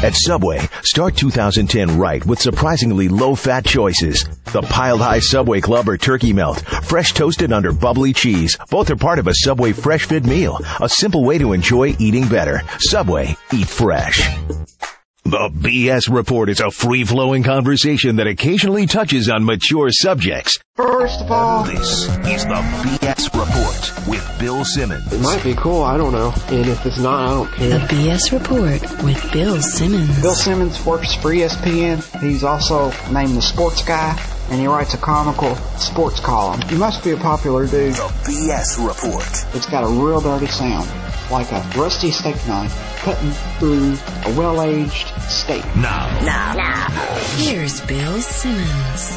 At Subway, start 2010 right with surprisingly low-fat choices. The Piled High Subway Club or Turkey Melt, fresh toasted under bubbly cheese. Both are part of a Subway Fresh Fit meal, a simple way to enjoy eating better. Subway, eat fresh. The BS Report is a free-flowing conversation that occasionally touches on mature subjects. First of all, This is the BS Report with Bill Simmons. it might be cool, I don't know. And if it's not, I don't The care. BS Report with Bill Simmons. Bill Simmons works for ESPN. He's also named the Sports Guy, and he writes a comical sports column. He must be a popular dude. The BS Report. It's got a real dirty sound, like a rusty steak knife cutting through a well-aged steak. Now. Here's Bill Simmons.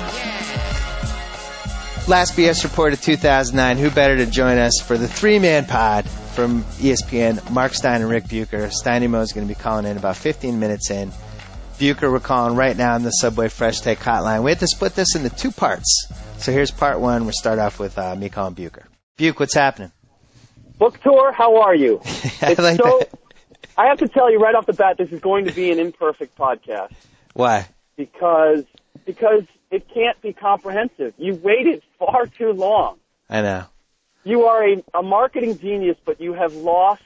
Last BS Report of 2009. Who better to join us for the three-man pod from ESPN? Mark Stein and Rick Bucher. Steiny is going to be calling in about 15 minutes in. Bucher, we're calling right now on the Subway Fresh Take hotline. We have to split this into two parts. So here's part one. We'll start off with me calling Bucher. Bucher, what's happening? Book tour, how are you? I like that. I have to tell you right off the bat, this is going to be an imperfect podcast Why? because it can't be comprehensive. You waited far too long. I know. You are a marketing genius, but you have lost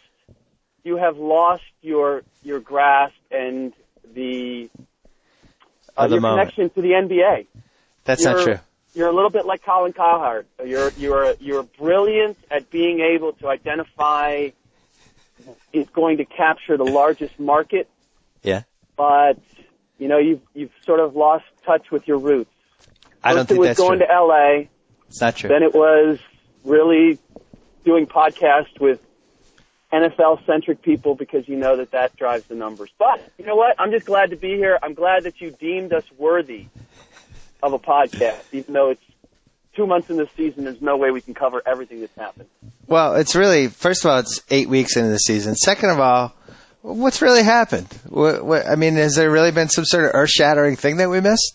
your grasp and the The your moment. connection to the NBA. That's not true. You're a little bit like Colin Cowherd. You're brilliant at being able to identify is going to capture the largest market, Yeah. but you've sort of lost touch with your roots. I don't First think it was that's going true. to LA, It's not true. then it was really doing podcasts with NFL-centric people because you know that drives the numbers. But you know what? I'm just glad to be here. I'm glad that you deemed us worthy of a podcast, even though it's 2 months in the season. There's no way we can cover everything that's happened. Well, it's really, first of all, it's 8 weeks into the season. Second of all, what's really happened? I mean, has there really been some sort of earth-shattering thing that we missed?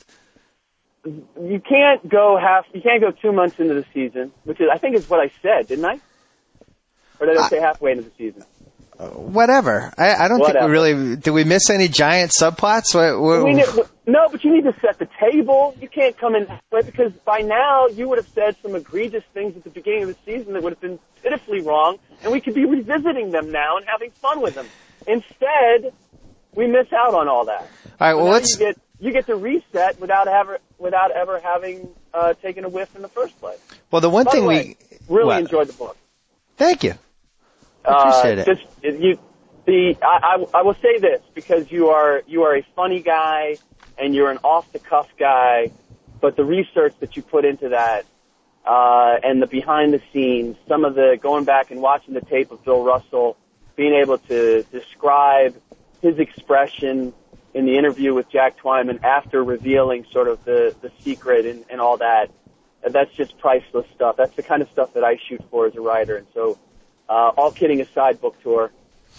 You can't go 2 months into the season, which I think is what I said, didn't I? Or did I say halfway into the season? Whatever. I don't think we Whatever. really, did we miss any giant subplots? No, but you need to set the table. You can't come in halfway because by now you would have said some egregious things at the beginning of the season that would have been pitifully wrong, and we could be revisiting them now and having fun with them. Instead, we miss out on all that. All right, well, Now let's, you get to reset without ever having taken a whiff in the first place. well, the one By thing the way, we, really what? enjoyed the book. Thank you. I appreciate it. I will say this because you are a funny guy and you're an off the cuff guy, but the research that you put into that and the behind the scenes, some of the going back and watching the tape of Bill Russell, being able to describe his expression in the interview with Jack Twyman after revealing sort of the secret and all that. That's just priceless stuff. That's the kind of stuff that I shoot for as a writer. And so, all kidding aside, book tour,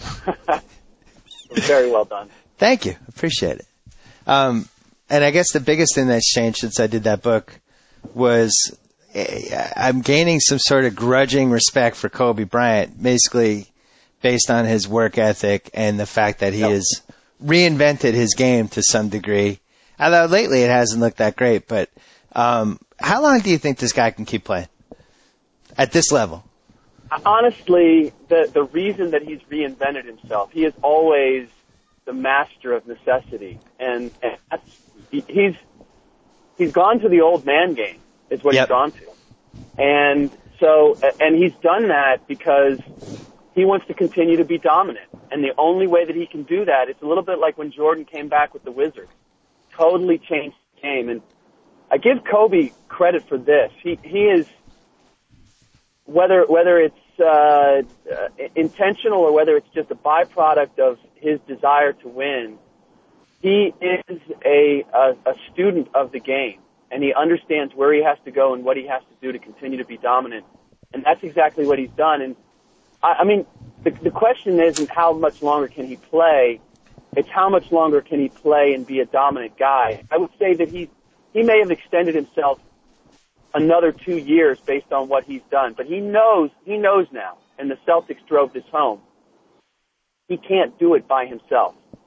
very well done. Thank you. Appreciate it. And I guess the biggest thing that's changed since I did that book was I'm gaining some sort of grudging respect for Kobe Bryant, basically based on his work ethic and the fact that he has reinvented his game to some degree. Although lately it hasn't looked that great, but how long do you think this guy can keep playing at this level? Honestly, the reason that he's reinvented himself, he is always the master of necessity, and he's gone to the old man game, is what he's gone to, and he's done that because he wants to continue to be dominant, and the only way that he can do that, it's a little bit like when Jordan came back with the Wizards, totally changed the game, and I give Kobe credit for this. He is. Whether it's intentional or whether it's just a byproduct of his desire to win, he is a student of the game, and he understands where he has to go and what he has to do to continue to be dominant, and that's exactly what he's done. And I mean, the question isn't how much longer can he play; it's how much longer can he play and be a dominant guy. I would say that he may have extended himself another 2 years based on what he's done. But he knows now, and the Celtics drove this home, he can't do it by himself.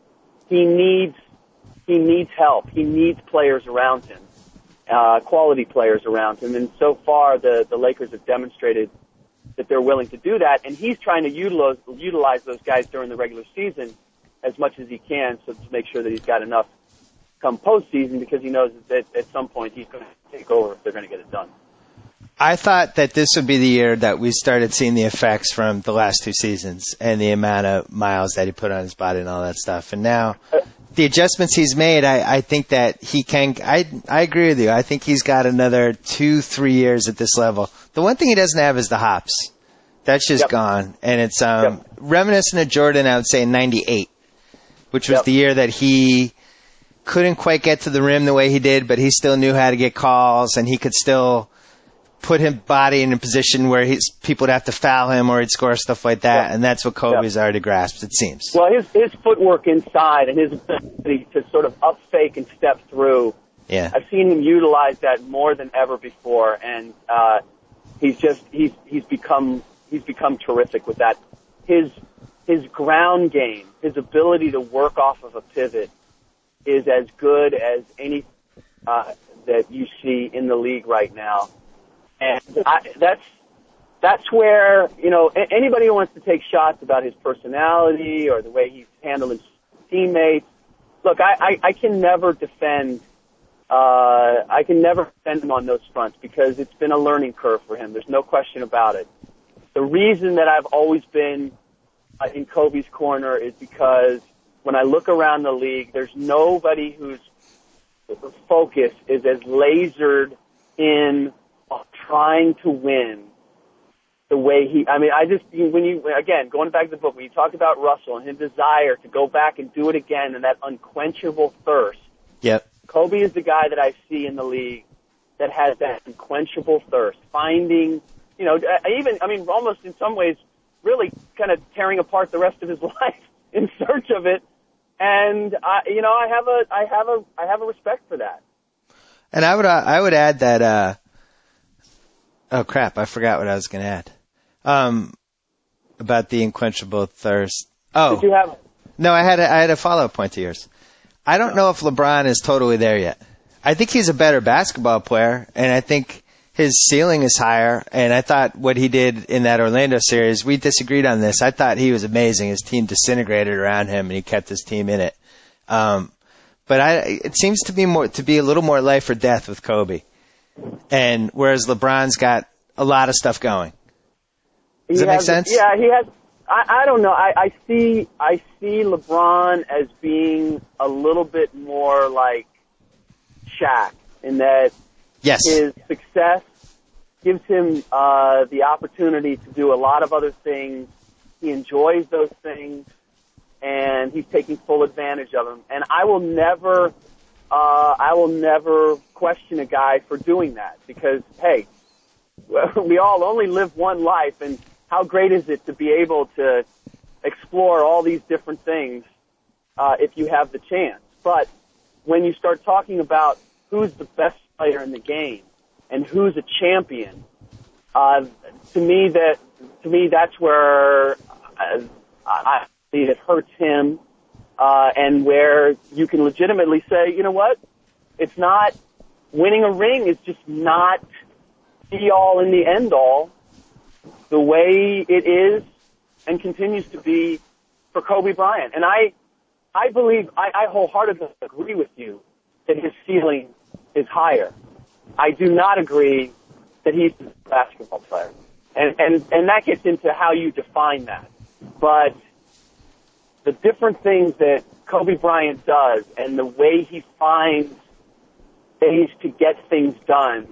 he needs help. He needs players around him, quality players around him. And so far, the Lakers have demonstrated that they're willing to do that. And he's trying to utilize those guys during the regular season as much as he can, so to make sure that he's got enough come postseason, because he knows that at some point he's going to take over if they're going to get it done. I thought that this would be the year that we started seeing the effects from the last 2 seasons and the amount of miles that he put on his body and all that stuff. And now the adjustments he's made, I think that he can, I agree with you. I think he's got another 2-3 years at this level. The one thing he doesn't have is the hops. That's just gone. And it's reminiscent of Jordan, I would say, in 98, which was the year that he couldn't quite get to the rim the way he did, but he still knew how to get calls, and he could still put his body in a position where people would have to foul him or he'd score, stuff like that, and that's what Kobe's already grasped, it seems. Well, his footwork inside and his ability to sort of up fake and step through, I've seen him utilize that more than ever before, and he's become terrific with that. His ground game, his ability to work off of a pivot, is as good as any that you see in the league right now. And that's where, anybody who wants to take shots about his personality or the way he's handling his teammates, look, I can never defend him on those fronts, because it's been a learning curve for him. There's no question about it. The reason that I've always been in Kobe's corner is because when I look around the league, there's nobody whose focus is as lasered in trying to win the way going back to the book, when you talk about Russell and his desire to go back and do it again and that unquenchable thirst. Yep. Kobe is the guy that I see in the league that has that unquenchable thirst, finding, almost in some ways, really kind of tearing apart the rest of his life in search of it. And I have a respect for that. And I would add that. Oh crap! I forgot what I was going to add. About the unquenchable thirst. Oh, did you have? No, I had a follow-up point to yours. I don't know if LeBron is totally there yet. I think he's a better basketball player, and I think his ceiling is higher. And I thought what he did in that Orlando series, we disagreed on this. I thought he was amazing. His team disintegrated around him, and he kept his team in it. But it seems to be a little more life or death with Kobe. And whereas LeBron's got a lot of stuff going. Does that make sense? Yeah, he has. I don't know. I see LeBron as being a little bit more like Shaq, in that his success gives him the opportunity to do a lot of other things. He enjoys those things, and he's taking full advantage of them. And I will never question a guy for doing that, because, hey, we all only live one life, and how great is it to be able to explore all these different things if you have the chance. But when you start talking about who's the best player in the game and who's a champion, to me that's where I see it hurts him, and where you can legitimately say, you know what, it's not winning a ring is just not be all in the end all the way it is and continues to be for Kobe Bryant. And I believe, I wholeheartedly agree with you that his ceiling is higher. I do not agree that he's a basketball player. And that gets into how you define that. But the different things that Kobe Bryant does and the way he finds ways to get things done,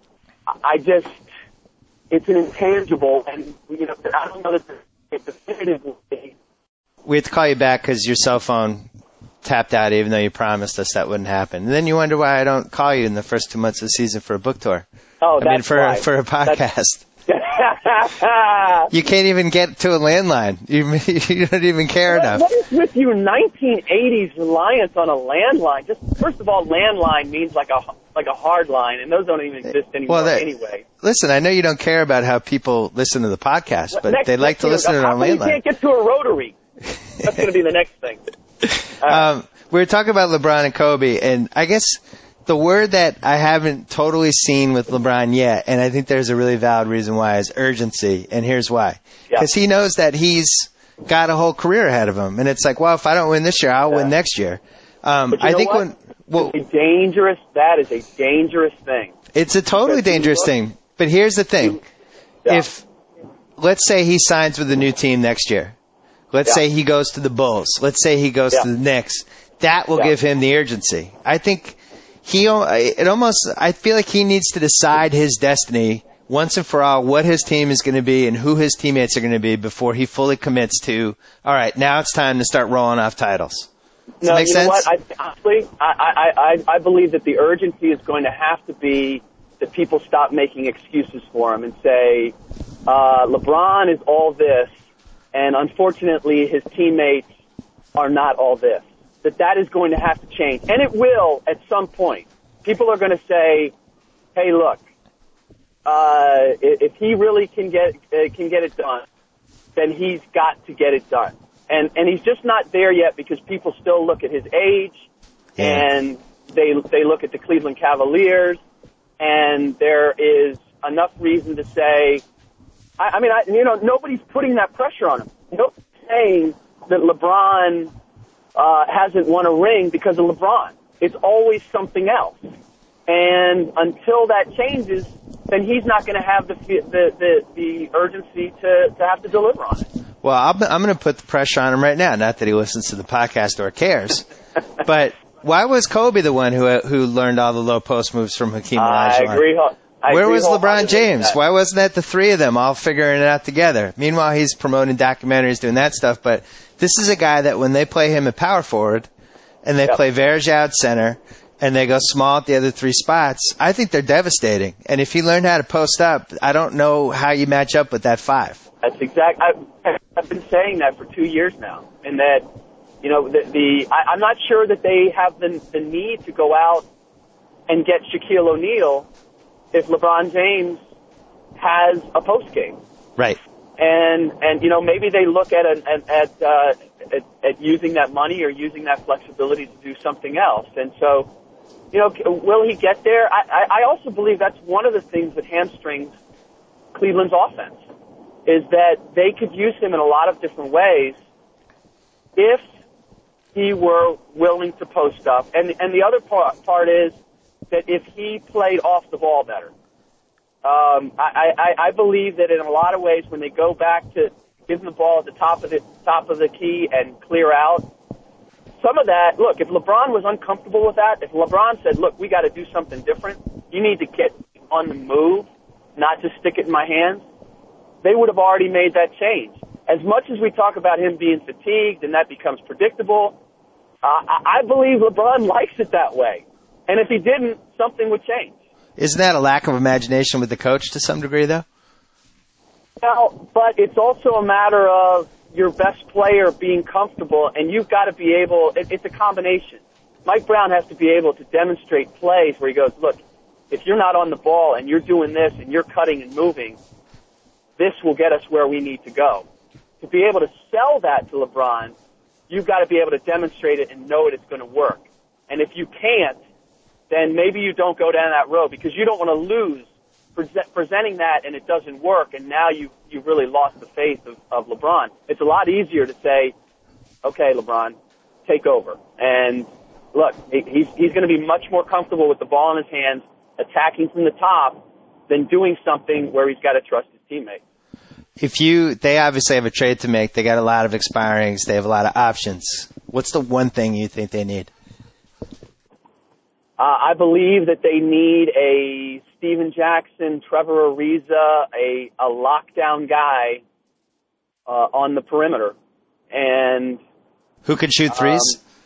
it's an intangible, and, I don't know that it's definitive way. We have to call you back because your cell phone tapped out, even though you promised us that wouldn't happen. And then you wonder why I don't call you in the first 2 months of the season for a book tour. Oh, that's for a podcast. You can't even get to a landline. You don't even care enough. What is with you 1980s reliance on a landline? Just first of all, landline means like a hard line, and those don't even exist anymore anyway. Listen, I know you don't care about how people listen to the podcast, but they like to listen to it on landline. You can't get to a rotary. That's going to be the next thing. We were talking about LeBron and Kobe, and I guess the word that I haven't totally seen with LeBron yet, and I think there's a really valid reason why, is urgency, and here's why. Because he knows that he's got a whole career ahead of him, and it's like, well, if I don't win this year, I'll win next year. I think that is a dangerous thing. It's a totally dangerous thing, but here's the thing. If, let's say he signs with a new team next year. Let's say he goes to the Bulls. Let's say he goes to the Knicks. That will give him the urgency. I think I feel like he needs to decide his destiny once and for all, what his team is going to be and who his teammates are going to be before he fully commits to, all right, now it's time to start rolling off titles. Does that make sense? Know what? Honestly, I believe that the urgency is going to have to be that people stop making excuses for him and say, LeBron is all this, and unfortunately his teammates are not all this. That is going to have to change. And it will at some point. People are going to say, hey, look, if he really can get it done, then he's got to get it done. And he's just not there yet because people still look at his age and they look at the Cleveland Cavaliers, and there is enough reason to say, nobody's putting that pressure on him. Nobody's saying that LeBron hasn't won a ring because of LeBron. It's always something else. And until that changes, then he's not going to have the urgency to have to deliver on it. Well, I'm going to put the pressure on him right now. Not that he listens to the podcast or cares, but why was Kobe the one who learned all the low post moves from Hakeem Olajuwon? I agree. Where was LeBron James? Why wasn't that the three of them all figuring it out together? Meanwhile, he's promoting documentaries, doing that stuff. But this is a guy that when they play him at power forward and they play Varejao at center and they go small at the other three spots, I think they're devastating. And if he learned how to post up, I don't know how you match up with that five. That's exact. I've been saying that for 2 years now, and that I'm not sure that they have the need to go out and get Shaquille O'Neal if LeBron James has a post game. Right. And maybe they look at using that money or using that flexibility to do something else. And so, will he get there? I also believe that's one of the things that hamstrings Cleveland's offense, is that they could use him in a lot of different ways if he were willing to post up. And the other part is that if he played off the ball better. I believe that in a lot of ways when they go back to giving the ball at the top of the key and clear out, some of that, look, if LeBron was uncomfortable with that, if LeBron said, look, we got to do something different, you need to get on the move, not just stick it in my hands, they would have already made that change. As much as we talk about him being fatigued and that becomes predictable, I believe LeBron likes it that way. And if he didn't, something would change. Isn't that a lack of imagination with the coach to some degree, though? No, but it's also a matter of your best player being comfortable, and you've got to be able, it's a combination. Mike Brown has to be able to demonstrate plays where he goes, look, if you're not on the ball and you're doing this and you're cutting and moving, this will get us where we need to go. To be able to sell that to LeBron, you've got to be able to demonstrate it and know it's going to work. And if you can't, then maybe you don't go down that road because you don't want to lose presenting that and it doesn't work, and now you've really lost the faith of LeBron. It's a lot easier to say, okay, LeBron, take over. And look, he's going to be much more comfortable with the ball in his hands, attacking from the top, than doing something where he's got to trust his teammates. They obviously have a trade to make. They got a lot of expirings. They have a lot of options. What's the one thing you think they need? I believe that they need a Steven Jackson, Trevor Ariza, a lockdown guy on the perimeter, and who could shoot threes.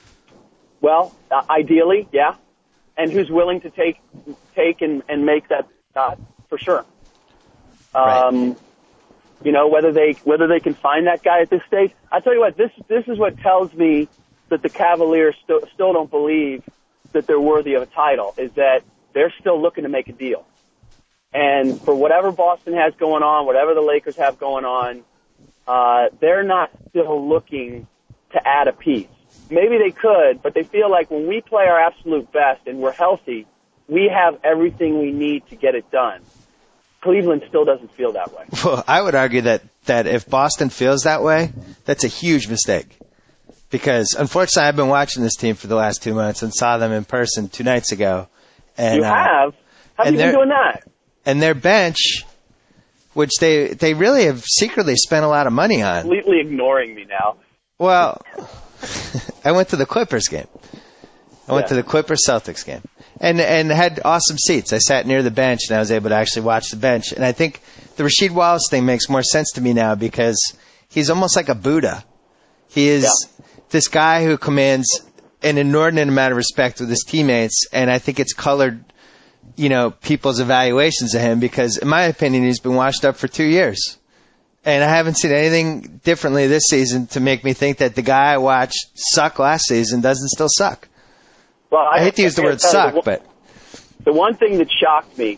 Ideally, yeah, and who's willing to take and make that shot for sure. Right. Whether they can find that guy at this stage. I tell you what, this is what tells me that the Cavaliers still don't believe that they're worthy of a title, is that they're still looking to make a deal. And for whatever Boston has going on, whatever the Lakers have going on, they're not still looking to add a piece. maybe they could, but they feel like when we play our absolute best and we're healthy, we have everything we need to get it done. Cleveland still doesn't feel that way. Well, I would argue that if Boston feels that way, that's a huge mistake. Because, unfortunately, I've been watching this team for the last 2 months and saw them in person 2 nights ago. And, you have? How have you been doing that? And their bench, which they really have secretly spent a lot of money on. Completely ignoring me now. Well, I went to the Clippers game. I went to the Clippers-Celtics game. And had awesome seats. I sat near the bench, and I was able to actually watch the bench. And I think the Rasheed Wallace thing makes more sense to me now because he's almost like a Buddha. He is this guy who commands an inordinate amount of respect with his teammates, and I think it's colored, people's evaluations of him because, in my opinion, he's been washed up for 2 years. And I haven't seen anything differently this season to make me think that the guy I watched suck last season doesn't still suck. Well, I hate to use the word suck, but the one thing that shocked me,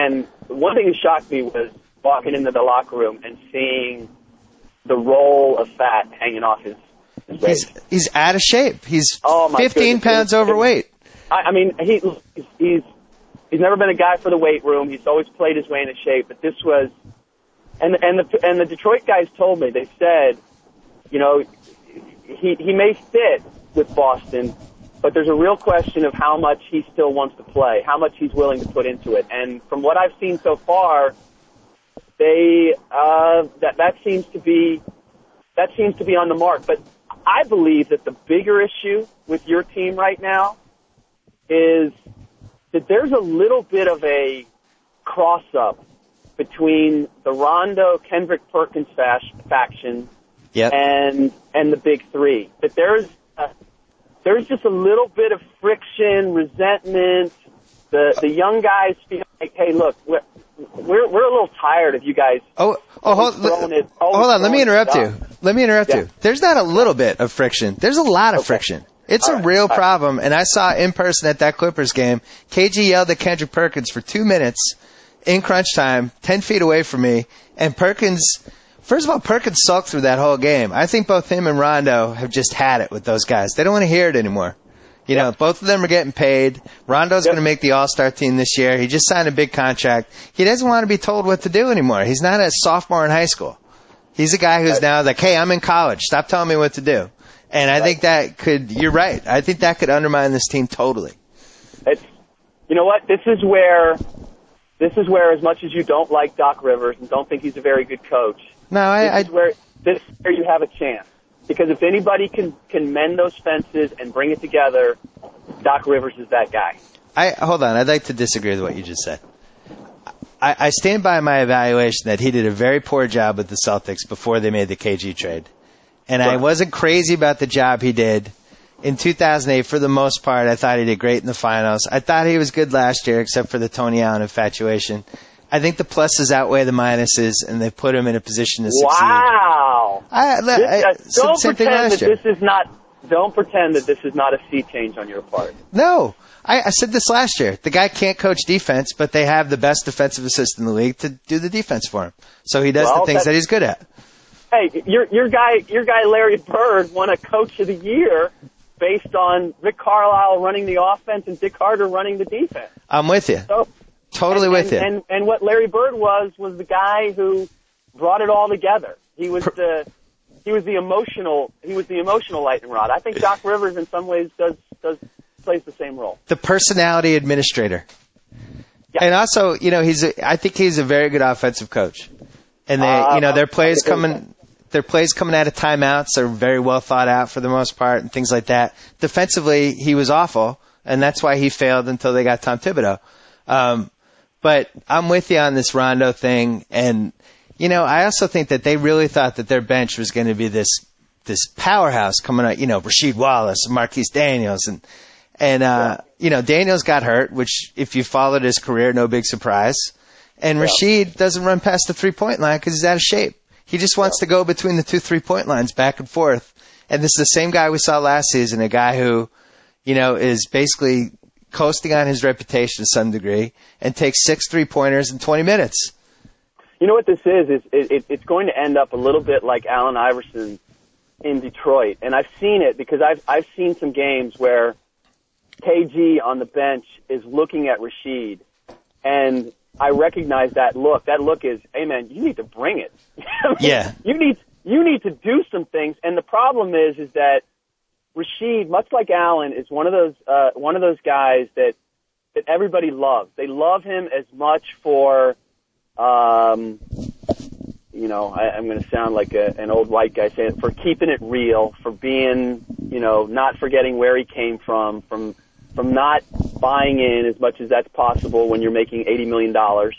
was walking into the locker room and seeing the roll of fat hanging off his waist. He's out of shape. He's 15 goodness. pounds overweight. I mean, he's never been a guy for the weight room. He's always played his way into shape, but this was, and the Detroit guys told me, they said, he may fit with Boston, but there's a real question of how much he still wants to play, how much he's willing to put into it. And from what I've seen so far, that seems to be on the mark. But I believe that the bigger issue with your team right now is that there's a little bit of a cross-up between the Rondo, Kendrick Perkins faction and the big three. That there's just a little bit of friction, resentment. The young guys feel like, hey, look, we're a little tired of you guys. Hold on. Let me interrupt you. There's not a little bit of friction. There's a lot of friction. It's a real problem. And I saw in person at that Clippers game, KG yelled at Kendrick Perkins for 2 minutes in crunch time, 10 feet away from me. And Perkins sulked through that whole game. I think both him and Rondo have just had it with those guys. They don't want to hear it anymore. Both of them are getting paid. Rondo's going to make the All-Star team this year. He just signed a big contract. He doesn't want to be told what to do anymore. He's not a sophomore in high school. He's a guy who's now like, hey, I'm in college. Stop telling me what to do. And I think you're right. I think that could undermine this team totally. You know what? This is where, as much as you don't like Doc Rivers and don't think he's a very good coach, this is where you have a chance. Because if anybody can mend those fences and bring it together, Doc Rivers is that guy. Hold on. I'd like to disagree with what you just said. I stand by my evaluation that he did a very poor job with the Celtics before they made the KG trade. And I wasn't crazy about the job he did. In 2008, for the most part, I thought he did great in the finals. I thought he was good last year, except for the Tony Allen infatuation. I think the pluses outweigh the minuses, and they put him in a position to succeed. Wow! Don't pretend that this is not a sea change on your part. No. I said this last year. The guy can't coach defense, but they have the best defensive assistant in the league to do the defense for him. So he does the things that he's good at. Hey, your guy Larry Bird won a Coach of the Year based on Rick Carlisle running the offense and Dick Harter running the defense. I'm with you. Totally with you. And what Larry Bird was the guy who brought it all together. He was the emotional lightning rod. I think Doc Rivers in some ways plays the same role. The personality administrator. Yeah. And also, I think he's a very good offensive coach. And their plays coming out of timeouts are very well thought out for the most part and things like that. Defensively, he was awful, and that's why he failed until they got Tom Thibodeau. But I'm with you on this Rondo thing, and I also think that they really thought that their bench was going to be this powerhouse coming out. Rasheed Wallace, Marquise Daniels, and Daniels got hurt, which if you followed his career, no big surprise. And Rasheed doesn't run past the 3-point line because he's out of shape. He just wants to go between the 2 3-point lines back and forth. And this is the same guy we saw last season, a guy who, is basically coasting on his reputation to some degree and takes 6 3-pointers in 20 minutes. You know what this is it's going to end up a little bit like Allen Iverson in Detroit, and I've seen it because I've seen some games where KG on the bench is looking at Rasheed, and I recognize that look. That look is, hey man, you need to bring it. Yeah. You need to do some things, and the problem is that Rasheed, much like Allen, is one of those guys that everybody loves. They love him as much for, I'm going to sound like an old white guy saying, for keeping it real, for being, not forgetting where he came from not buying in as much as that's possible when you're making $80 million.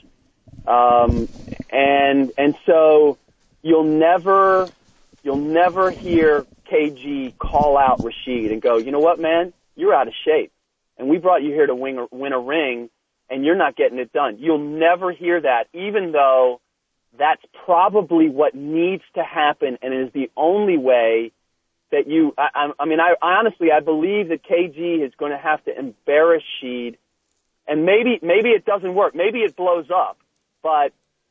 And so you'll never hear KG call out Rasheed and go, you know what, man, you're out of shape. And we brought you here to win a ring, and you're not getting it done. You'll never hear that, even though that's probably what needs to happen and is the only way that I honestly, I believe that KG is going to have to embarrass Sheed, and maybe it doesn't work. Maybe it blows up. But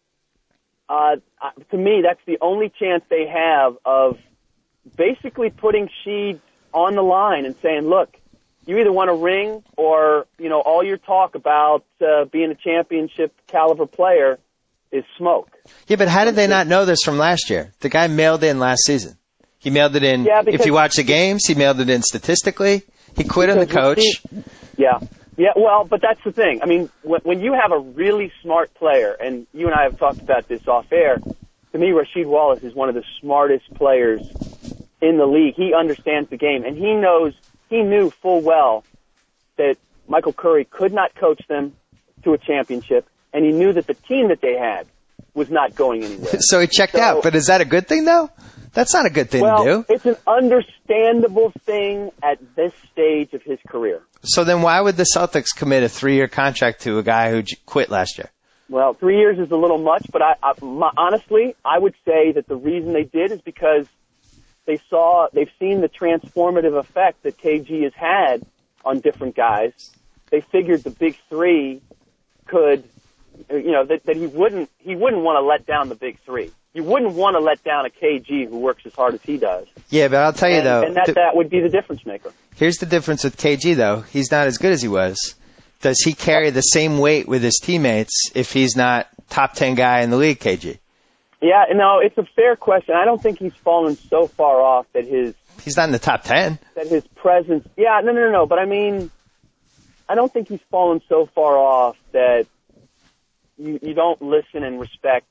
to me, that's the only chance they have of basically putting Sheed on the line and saying, look, you either want a ring or, all your talk about being a championship caliber player is smoke. Yeah, but how did they not know this from last year? The guy mailed in last season. He mailed it in. Yeah, if you watch the games, he mailed it in statistically. He quit on the coach. Yeah, well, but that's the thing. I mean, when you have a really smart player, and you and I have talked about this off air, to me, Rasheed Wallace is one of the smartest players in the league. He understands the game, and he knew full well that Michael Curry could not coach them to a championship, and he knew that the team that they had was not going anywhere. So he checked out. But is that a good thing, though? That's not a good thing to do. It's an understandable thing at this stage of his career. So then why would the Celtics commit a 3-year contract to a guy who quit last year? Well, 3 years is a little much, but honestly, I would say that the reason they did is because they've seen the transformative effect that KG has had on different guys. They figured the big three could, that he wouldn't want to let down the big three. You wouldn't want to let down a KG who works as hard as he does. Yeah, but I'll tell you though, and that would be the difference maker. Here's the difference with KG though. He's not as good as he was. Does he carry the same weight with his teammates if he's not top 10 guy in the league, KG? Yeah, no, it's a fair question. I don't think he's fallen so far off that he's not in the top 10. That his presence, yeah, no. But I mean, I don't think he's fallen so far off that you don't listen and respect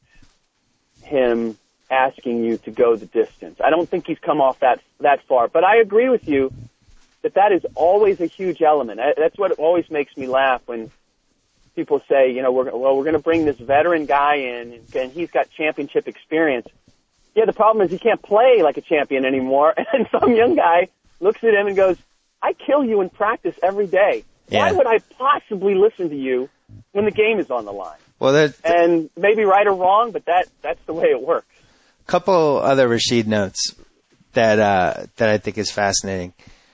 him asking you to go the distance. I don't think he's come off that far. But I agree with you that is always a huge element. That's what always makes me laugh when people say, we're going to bring this veteran guy in and he's got championship experience. Yeah, the problem is he can't play like a champion anymore. And some young guy looks at him and goes, I kill you in practice every day. Yeah. Why would I possibly listen to you when the game is on the line? Well, and maybe right or wrong, but that's the way it works. A couple other Rasheed notes that I think is fascinating.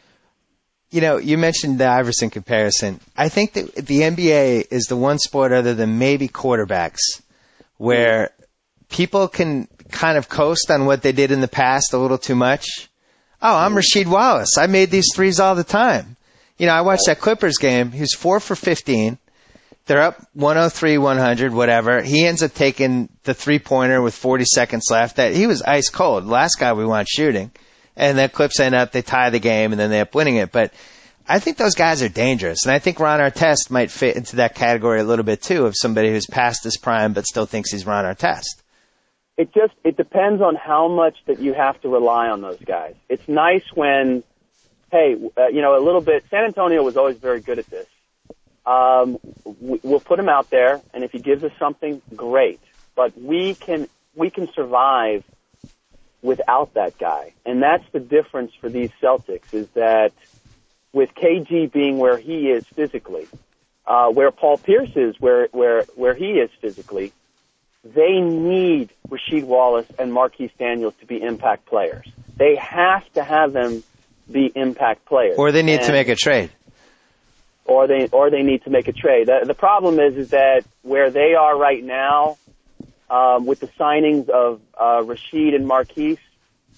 You mentioned the Iverson comparison. I think that the NBA is the one sport other than maybe quarterbacks where people can kind of coast on what they did in the past a little too much. Oh, I'm Rasheed Wallace. I made these threes all the time. I watched that Clippers game. He was 4 for 15. They're up 103-100, whatever. He ends up taking the three-pointer with 40 seconds left. He was ice cold. The last guy we want shooting. And the Clips end up, they tie the game, and then they end up winning it. But I think those guys are dangerous. And I think Ron Artest might fit into that category a little bit, too, of somebody who's past his prime but still thinks he's Ron Artest. It depends on how much that you have to rely on those guys. It's nice when, a little bit, San Antonio was always very good at this. We'll put him out there, and if he gives us something, great. But we can survive without that guy. And that's the difference for these Celtics, is that with KG being where he is physically, where Paul Pierce is where he is physically, they need Rasheed Wallace and Marquise Daniels to be impact players. They have to have them be impact players. Or they need to make a trade. Or they need to make a trade. The problem is that where they are right now, with the signings of Rasheed and Marquise,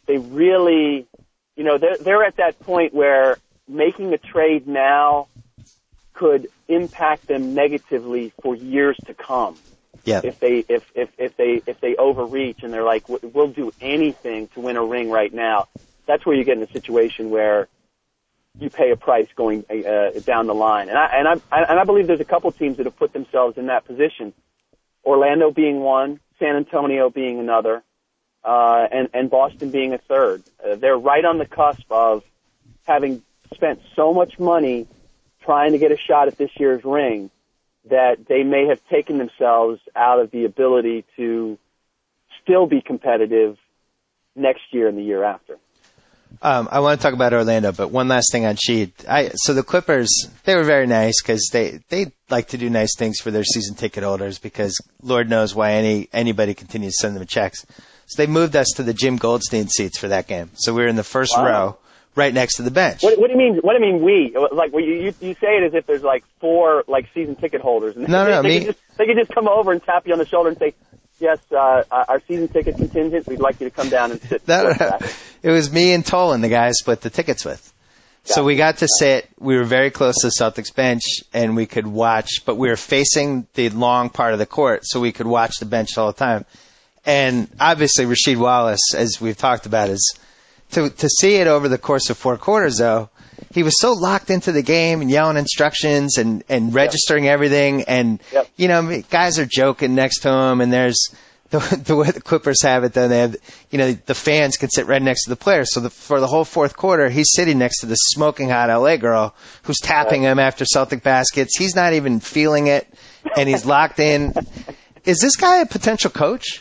they really, they're at that point where making a trade now could impact them negatively for years to come. Yeah. If they overreach and they're like, we'll do anything to win a ring right now, that's where you get in a situation where you pay a price going down the line. And I believe there's a couple teams that have put themselves in that position. Orlando being one, San Antonio being another, and Boston being a third. They're right on the cusp of having spent so much money trying to get a shot at this year's ring that they may have taken themselves out of the ability to still be competitive next year and the year after. I want to talk about Orlando, but one last thing on Sheed. So the Clippers, they were very nice because they like to do nice things for their season ticket holders because Lord knows why anybody continues to send them checks. So they moved us to the Jim Goldstein seats for that game. So we were in the first row, right next to the bench. What do you mean? What do you mean we? Like you say it as if there's like 4 like season ticket holders. And they could just come over and tap you on the shoulder and say, "Yes, our season ticket contingent. We'd like you to come down and sit." It was me and Tolan, the guy I split the tickets with. So we got to sit. We were very close to the Celtics bench, and we could watch. But we were facing the long part of the court, so we could watch the bench all the time. And obviously, Rasheed Wallace, as we've talked about, is to see it over the course of 4 quarters, though. He was so locked into the game and yelling instructions and registering everything. And, guys are joking next to him. And there's the way the Clippers have it, though, they have, the fans can sit right next to the players. So for the whole 4th quarter, he's sitting next to the smoking hot LA girl who's tapping him after Celtic baskets. He's not even feeling it. And he's locked in. Is this guy a potential coach?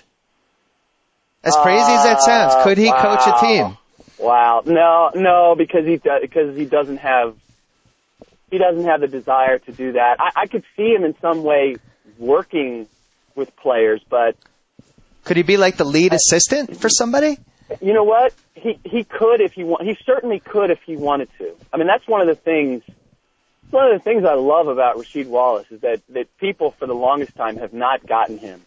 As crazy as that sounds, could he coach a team? Wow. No, because he doesn't have the desire to do that. I could see him in some way working with players, but could he be like the lead assistant for somebody? You know what? He could if he want. He certainly could if he wanted to. I mean, that's one of the things I love about Rasheed Wallace is that people for the longest time have not gotten him.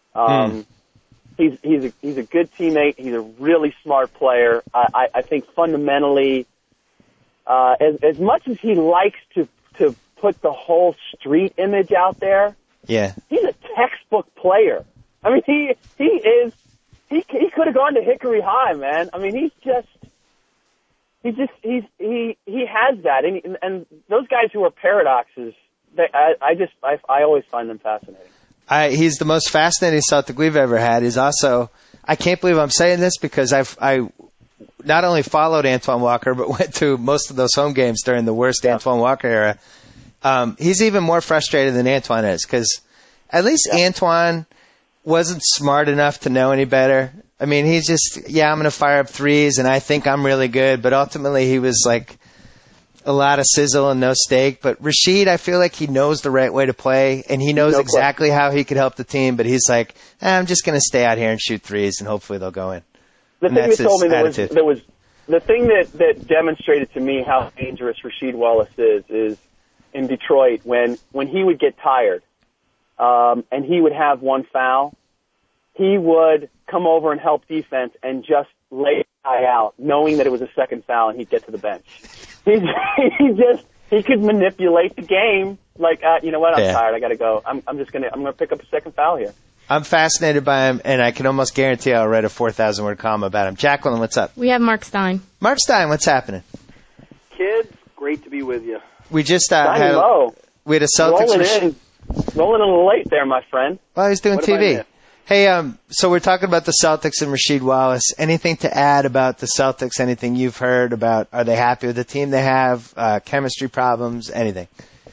He's a good teammate. He's a really smart player. I think fundamentally, as much as he likes to put the whole street image out there, he's a textbook player. I mean, he could have gone to Hickory High, man. I mean, he has that, and those guys who are paradoxes, I always find them fascinating. He's the most fascinating Celtic we've ever had. He's also, I can't believe I'm saying this because I not only followed Antoine Walker, but went to most of those home games during the worst Antoine Walker era. He's even more frustrated than Antoine is because at least Antoine wasn't smart enough to know any better. I mean, he's just, I'm going to fire up threes and I think I'm really good, but ultimately he was like a lot of sizzle and no steak. But Rasheed, I feel like he knows the right way to play, and he knows exactly how he could help the team, but he's like, I'm just going to stay out here and shoot threes, and hopefully they'll go in. The thing that told me the thing that demonstrated to me how dangerous Rasheed Wallace is in Detroit when he would get tired and he would have one foul, he would come over and help defense and just lay the guy out, knowing that it was a second foul, and he'd get to the bench. He could manipulate the game. Like, you know what? I'm tired. I got to go. I'm gonna pick up a second foul here. I'm fascinated by him, and I can almost guarantee I'll write a 4,000-word column about him. Jacqueline, what's up? We have Mark Stein. Mark Stein, what's happening? Kids, great to be with you. We just had a Celtics. Rolling a little late there, my friend. Well, he's doing TV. Hey, so we're talking about the Celtics and Rasheed Wallace. Anything to add about the Celtics? Anything you've heard about? Are they happy with the team they have? Chemistry problems? Anything?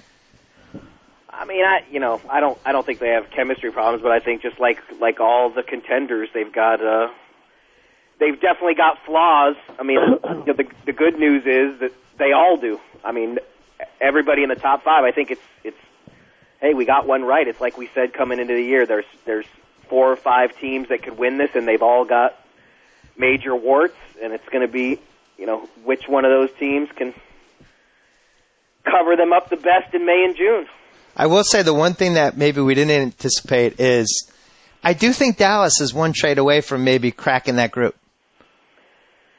I mean, I don't think they have chemistry problems, but I think just like all the contenders, they've definitely got flaws. I mean, the good news is that they all do. I mean, everybody in the top 5. I think it's hey, we got one right. It's like we said coming into the year. There's 4 or 5 teams that could win this, and they've all got major warts, and it's going to be, which one of those teams can cover them up the best in May and June. I will say the one thing that maybe we didn't anticipate is I do think Dallas is one trade away from maybe cracking that group.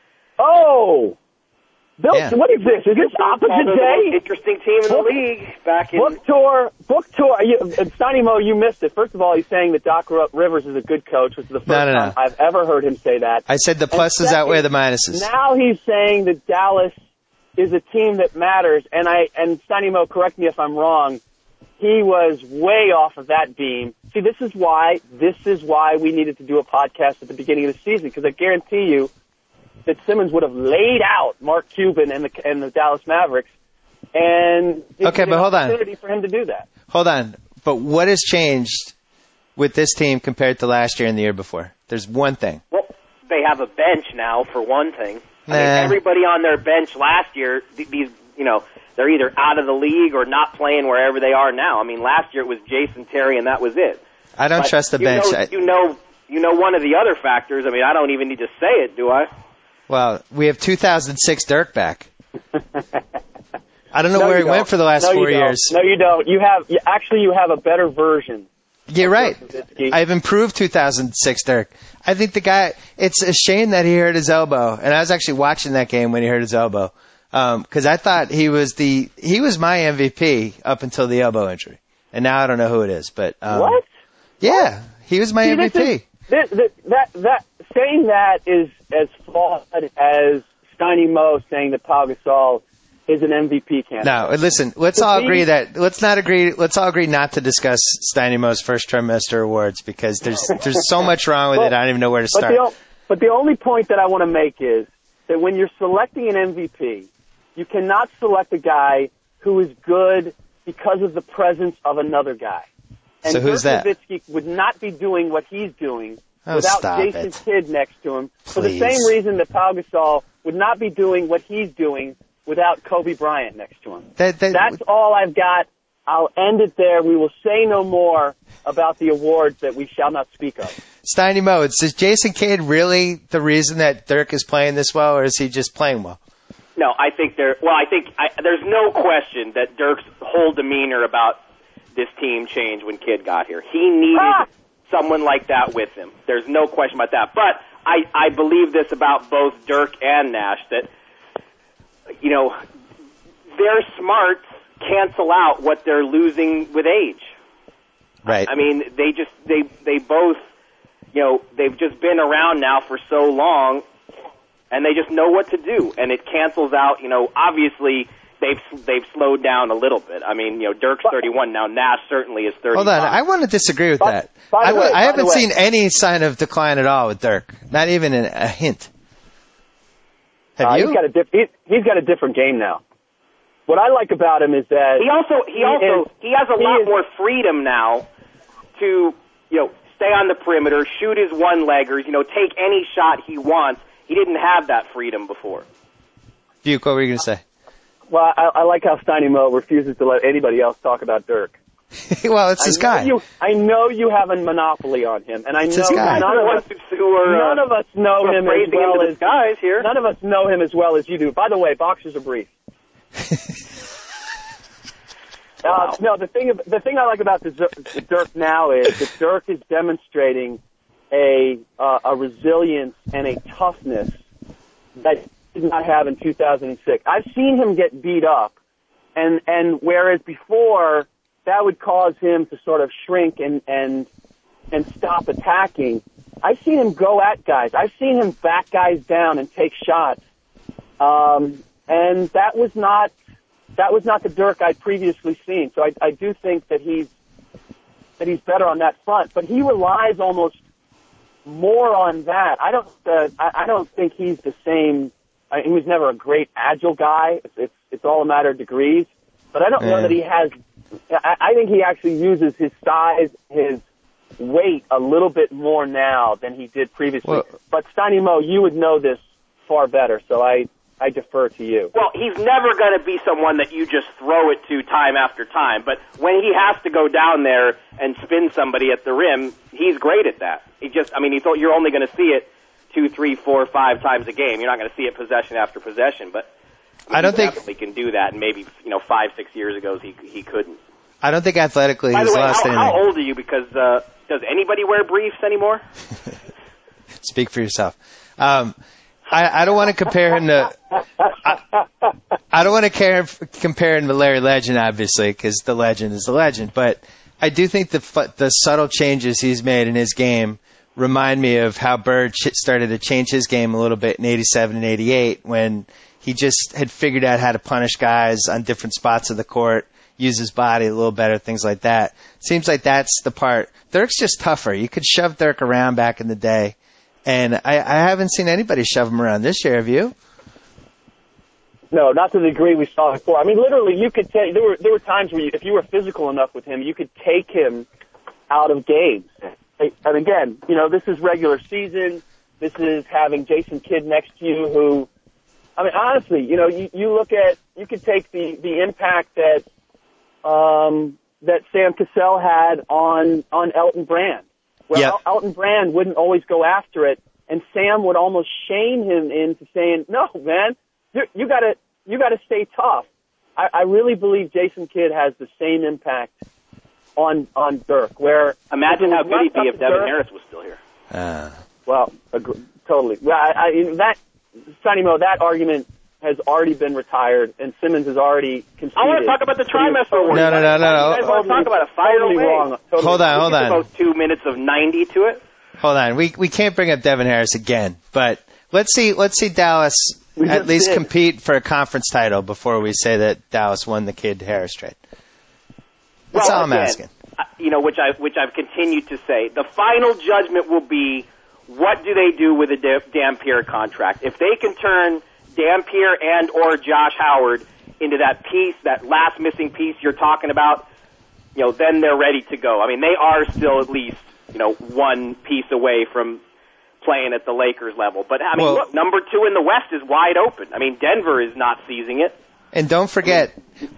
Whoa! Bill, Yeah. what is this? Is this opposite They're the day? most interesting team in the league back in. Book tour. Steiny Mo, you missed it. First of all, he's saying that Doc Rivers is a good coach, which is the first time I've ever heard him say that. I said the pluses outweigh the minuses. Now he's saying that Dallas is a team that matters, and Steiny Mo, correct me if I'm wrong, he was way off of that beam. See, this is why we needed to do a podcast at the beginning of the season, because I guarantee you that Simmons would have laid out Mark Cuban and the Dallas Mavericks, and okay, but hold on. Opportunity for him to do that. Hold on. But what has changed with this team compared to last year and the year before? There's one thing. Well, they have a bench now, for one thing. Nah. I mean, everybody on their bench last year, these, they're either out of the league or not playing wherever they are now. I mean, last year it was Jason Terry, and that was it. I don't trust the bench. You know one of the other factors. I mean, I don't even need to say it, do I? Well, we have 2006 Dirk back. I don't know where he went for the last 4 years. No, you don't. You have a better version. You're right. I've improved 2006 Dirk. I think the guy, it's a shame that he hurt his elbow. And I was actually watching that game when he hurt his elbow. Cause I thought he was my MVP up until the elbow injury. And now I don't know who it is, but, what? Yeah, he was my MVP. Saying that is as flawed as Steiny Mo saying that Pau Gasol is an MVP candidate. No, listen, let's all agree not to discuss Steiny Mo's first trimester awards, because there's so much wrong with it, I don't even know where to start. But the only point that I want to make is that when you're selecting an MVP, you cannot select a guy who is good because of the presence of another guy. And so who's that? Dirk Nowitzki would not be doing what he's doing Oh, without Jason Kidd next to him, for the same reason that Pau Gasol would not be doing what he's doing without Kobe Bryant next to him. That's all I've got. I'll end it there. We will say no more about the awards that we shall not speak of. Steiny Mo, is Jason Kidd really the reason that Dirk is playing this well, or is he just playing well? No, I think there's no question that Dirk's whole demeanor about this team changed when Kidd got here. He needed someone like that with him. There's no question about that. But I believe this about both Dirk and Nash, that, their smarts cancel out what they're losing with age. Right. I mean, they both, they've just been around now for so long, and they just know what to do, and it cancels out, obviously they've slowed down a little bit. I mean, Dirk's 31 now. Nash certainly is 35. Hold on, I want to disagree with that. I haven't seen any sign of decline at all with Dirk. Not even a hint. Have you? He's got a different game now. What I like about him is that he has a lot more freedom now to stay on the perimeter, shoot his one-leggers, take any shot he wants. He didn't have that freedom before. Buke, what were you going to say? Well, I like how Steiny Mo refuses to let anybody else talk about Dirk. Well, it's this guy. I know you have a monopoly on him, and I know none of us know him as well as guys here. None of us know him as well as you do. By the way, boxers are brief. No, the thing I like about Dirk now is that Dirk is demonstrating a resilience and a toughness that he did not have in 2006. I've seen him get beat up, and whereas before that would cause him to sort of shrink and stop attacking, I've seen him go at guys. I've seen him back guys down and take shots, and that was not the Dirk I'd previously seen. So I do think that he's better on that front, but he relies almost more on that. I don't think he's the same. He was never a great agile guy. It's all a matter of degrees, but I don't know that he has. I think he actually uses his size, his weight a little bit more now than he did previously. Well, but Steiny Mo, you would know this far better, so I defer to you. Well, he's never going to be someone that you just throw it to time after time, but when he has to go down there and spin somebody at the rim, he's great at that. You're only going to see it 2, 3, 4, 5 times a game. You're not going to see it possession after possession, but I don't think he can do that, and maybe 5, 6 years ago he couldn't. I don't think athletically he's lost anything. How old are you? Because does anybody wear briefs anymore? Speak for yourself. How I don't want to compare him to. I don't want to compare him to Larry Legend, obviously, because the legend is the legend. But I do think the subtle changes he's made in his game remind me of how Bird started to change his game a little bit in '87 and '88 when he just had figured out how to punish guys on different spots of the court, use his body a little better, things like that. Seems like that's the part. Dirk's just tougher. You could shove Dirk around back in the day, and I haven't seen anybody shove him around this year. Have you? No, not to the degree we saw before. I mean, literally, you could take. There were times where if you were physical enough with him, you could take him out of games. And again, this is regular season. This is having Jason Kidd next to you, who, I mean, honestly, you could take the impact that Sam Cassell had on Elton Brand. Well, yep. Elton Brand wouldn't always go after it, and Sam would almost shame him into saying, "No, man, you gotta stay tough." I really believe Jason Kidd has the same impact on Dirk. Where imagine how good he'd be if Devin Harris was still here. Well, totally. Well, Sonny Mo, that argument has already been retired, and Simmons has already conceded. I want to talk about the trimester award. No. You guys want to talk about it? Totally wrong. Totally. Hold on. About 2 minutes of 90 to it. Hold on. We can't bring up Devin Harris again, but let's see Dallas at least compete for a conference title before we say that Dallas won the Kidd Harris trade. That's all I'm asking. Which I've continued to say. The final judgment will be, what do they do with the Dampier contract? If they can turn Dampier and or Josh Howard into that piece, that last missing piece you're talking about, then they're ready to go. I mean, they are still at least, one piece away from playing at the Lakers level. But, I mean, look, number 2 in the West is wide open. I mean, Denver is not seizing it. And don't forget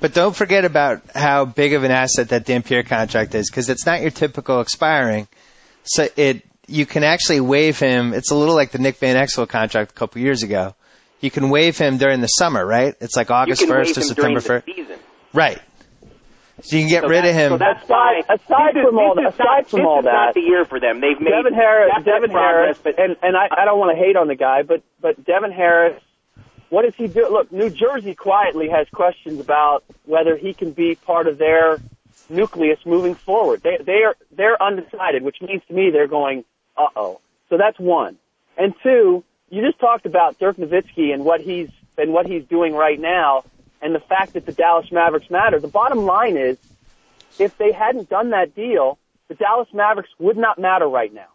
about how big of an asset that Dampier contract is, because it's not your typical expiring. So you can actually waive him. It's a little like the Nick Van Exel contract a couple years ago. You can waive him during the summer, right? It's like August 1st to September 1st. Right. So you can get rid of him. So that's aside from all that, this is not the year for them. They've made Devin Harris, and I don't want to hate on the guy, but Devin Harris, what does he do? Look, New Jersey quietly has questions about whether he can be part of their nucleus moving forward. They're undecided, which means to me they're going, uh-oh. So that's one. And two, you just talked about Dirk Nowitzki and what he's doing right now, and the fact that the Dallas Mavericks matter. The bottom line is, if they hadn't done that deal, the Dallas Mavericks would not matter right now.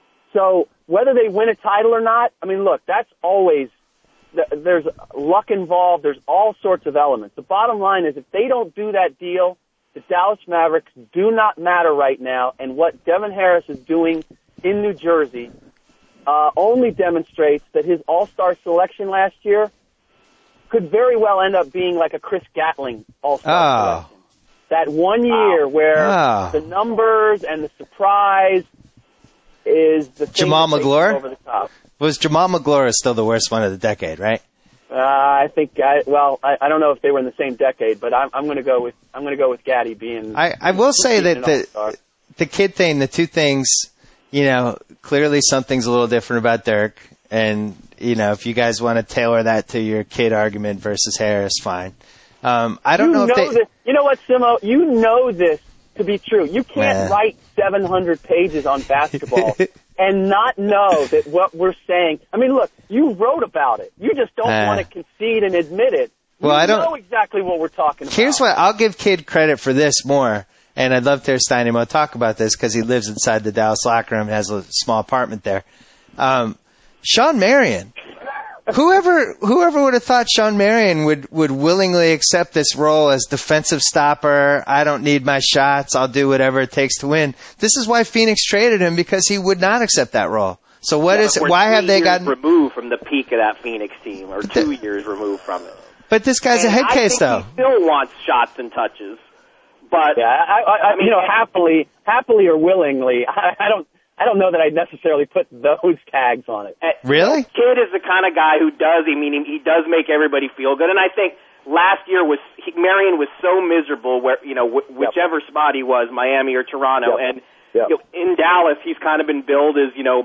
So whether they win a title or not, I mean, look, that's always, there's luck involved. There's all sorts of elements. The bottom line is, if they don't do that deal, the Dallas Mavericks do not matter right now, and what Devin Harris is doing in New Jersey only demonstrates that his all-star selection last year could very well end up being like a Chris Gatling all-star selection. That 1 year where the numbers and the surprise is the thing Jamal Magloire over the top. Was Jamal Magloire still the worst one of the decade, right? I think. I don't know if they were in the same decade, but I'm going to go with Gaddy being. I will say that the kid thing, the two things, clearly something's a little different about Dirk, and if you guys want to tailor that to your kid argument versus Harris, fine. I don't know if they. This. You know what, Simo? You know this to be true. You can't write 700 pages on basketball and not know that what we're saying. I mean, look, you wrote about it. You just don't want to concede and admit it. Well, I don't know exactly what we're talking about. Here's what I'll give Kidd credit for this more, and I'd love to hear Steinemo talk about this because he lives inside the Dallas locker room and has a small apartment there. Sean Marion. Whoever would have thought Sean Marion would willingly accept this role as defensive stopper? I don't need my shots. I'll do whatever it takes to win. This is why Phoenix traded him, because he would not accept that role. So why have they gotten removed from the peak of that Phoenix team, or 2 years removed from it? But this guy's a head case, though. He still wants shots and touches, but I mean, happily or willingly, I don't know that I'd necessarily put those tags on it. Really? Kidd is the kind of guy who does. I mean, he does make everybody feel good, and I think last year Marion was so miserable where whichever spot he was, Miami or Toronto, and in Dallas he's kind of been billed as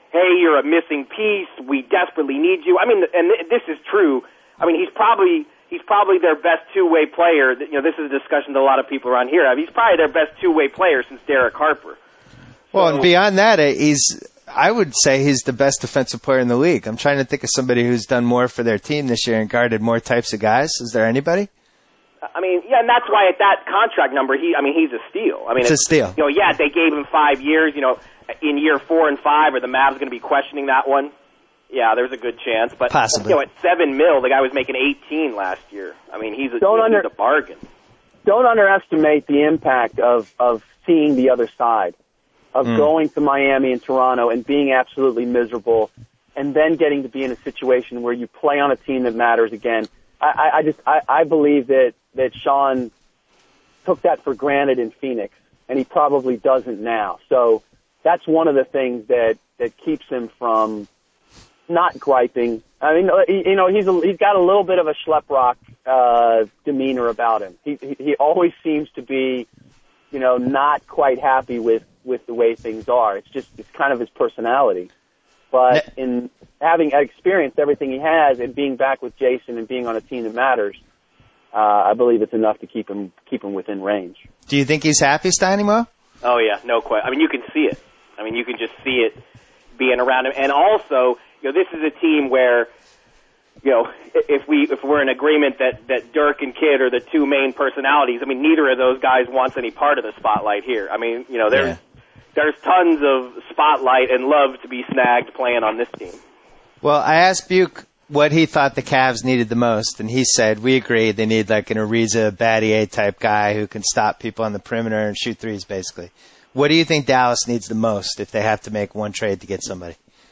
hey, you're a missing piece. We desperately need you. I mean, and this is true. I mean, he's probably their best two-way player. You know, this is a discussion that a lot of people around here have. He's probably their best two-way player since Derek Harper. Well, and beyond that, I would say he's the best defensive player in the league. I'm trying to think of somebody who's done more for their team this year and guarded more types of guys. Is there anybody? I mean, yeah, and that's why at that contract number, he's a steal. I mean, it's a steal. You know, yeah, they gave him 5 years. You know, in year 4 and 5, are the Mavs going to be questioning that one? Yeah, there's a good chance. But possibly. You know, at $7 million, the guy was making 18 last year. I mean, he's a bargain. Don't underestimate the impact of seeing the other side, of going to Miami and Toronto and being absolutely miserable, and then getting to be in a situation where you play on a team that matters again. I believe that Sean took that for granted in Phoenix, and he probably doesn't now. So that's one of the things that keeps him from not griping. I mean, you know, he's got a little bit of a schlep rock demeanor about him. He always seems to be, you know, not quite happy with the way things are. It's kind of his personality. But in having experienced everything he has and being back with Jason and being on a team that matters, I believe it's enough to keep him within range. Do you think he's happy, Steinimo? Oh yeah, no question. I mean, you can see it. I mean, you can just see it being around him. And also, you know, this is a team where, you know, if we're in agreement that Dirk and Kidd are the two main personalities, I mean, neither of those guys wants any part of the spotlight here. I mean, you know, there's tons of spotlight and love to be snagged playing on this team. Well, I asked Buke what he thought the Cavs needed the most, and he said, we agree, they need like an Ariza Battier type guy who can stop people on the perimeter and shoot threes, basically. What do you think Dallas needs the most if they have to make one trade to get somebody?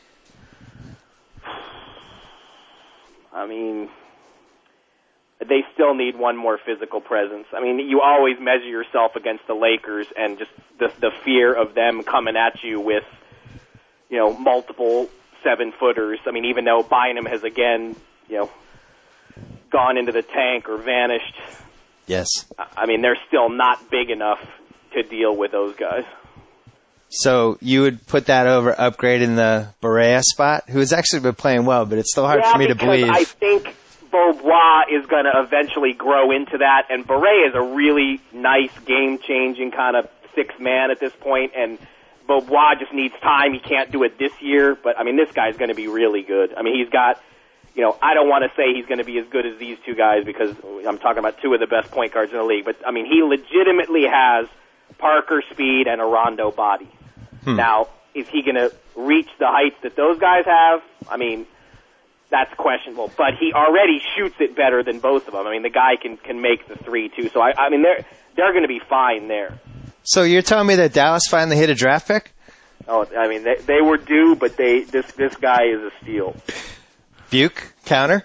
I mean, they still need one more physical presence. I mean, you always measure yourself against the Lakers and just the fear of them coming at you with, you know, multiple 7-footers. I mean, even though Bynum has again, you know, gone into the tank or vanished. Yes. I mean, they're still not big enough to deal with those guys. So you would put that over upgrading the Barea spot, who has actually been playing well, but it's still hard for me to believe. I think Beaubois is going to eventually grow into that, and Barea is a really nice game-changing kind of sixth man at this point, and Beaubois just needs time. He can't do it this year, but, I mean, this guy's going to be really good. I mean, he's got, you know, I don't want to say he's going to be as good as these two guys because I'm talking about two of the best point guards in the league, but, I mean, he legitimately has Parker speed and a Rondo body. Now, is he going to reach the heights that those guys have? I mean, that's questionable. But he already shoots it better than both of them. I mean, the guy can make the three, too. So, I mean, they're going to be fine there. So you're telling me that Dallas finally hit a draft pick? Oh, I mean, they were due, but this guy is a steal. Buke, counter?